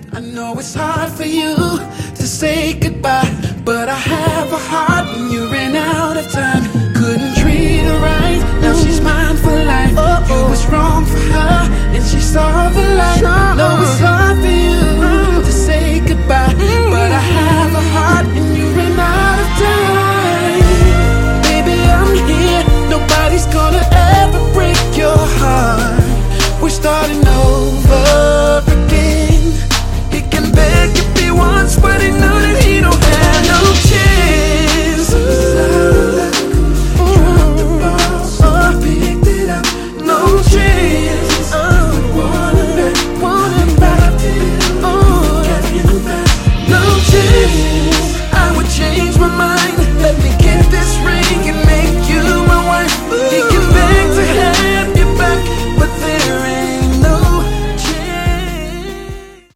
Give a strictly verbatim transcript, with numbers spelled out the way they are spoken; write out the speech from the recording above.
I know it's hard for you to say goodbye, but I have a heart when you